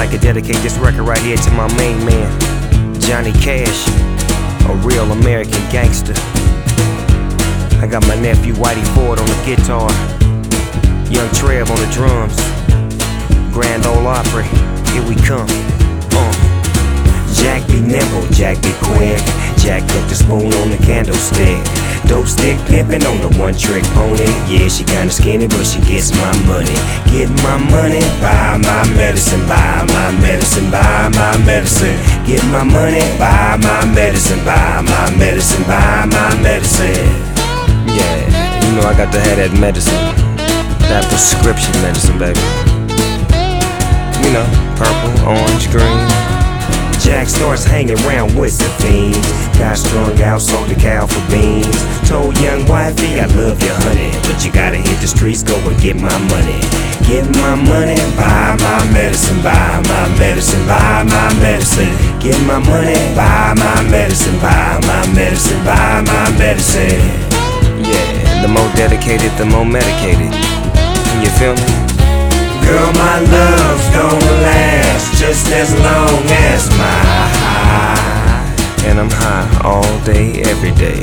like to dedicate this record right here to my main man, Johnny Cash, a real American gangster. I got my nephew Whitey Ford on the guitar, Young Trev on the drums, Grand Ole Opry, here we come. Jack be nimble, Jack be quick, Jack put the spoon on the candlestick. Dope stick pimpin' on the one-trick pony. Yeah, she kinda skinny, but she gets my money. Get my money, buy my medicine, buy my medicine, buy my medicine. Get my money, buy my medicine, buy my medicine, buy my medicine. Yeah, you know I got to have that medicine, that prescription medicine, baby. You know, purple, orange, green. Jack starts hanging around with the fiends. Got strung out, sold the cow for beans. Told young wifey, I love you, honey, but you gotta hit the streets, go and get my money. Get my money, buy my medicine, buy my medicine, buy my medicine. Get my money, buy my medicine, buy my medicine, buy my medicine. Yeah, the more dedicated, the more medicated. You feel me? Girl, my love's gonna last just as long as my high. And I'm high all day, every day.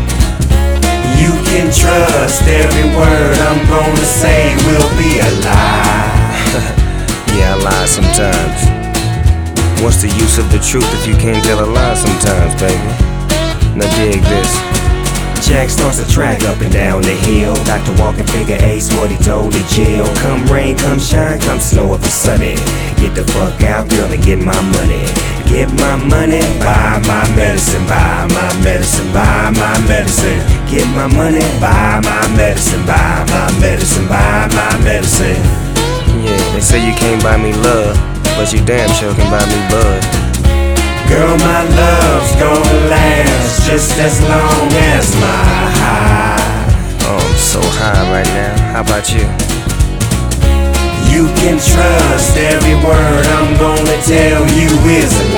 You can trust every word I'm gonna say will be a lie. Yeah, I lie sometimes. What's the use of the truth if you can't tell a lie sometimes, baby? Now dig this. Jack starts to track up and down the hill. Dr. Walking figure eight's what he told the Jill. Come rain, come shine, come snow if it's sunny. Get the fuck out, girl, and get my money. Get my money, buy my medicine, buy my medicine, buy my medicine. Get my money, buy my medicine, buy my medicine, buy my medicine. Yeah, they say you can't buy me love, but you damn sure can buy me bud. Girl, my love's gonna last just as long as my high. Oh, I'm so high right now. How about you? You can trust every word I'm gonna tell you is a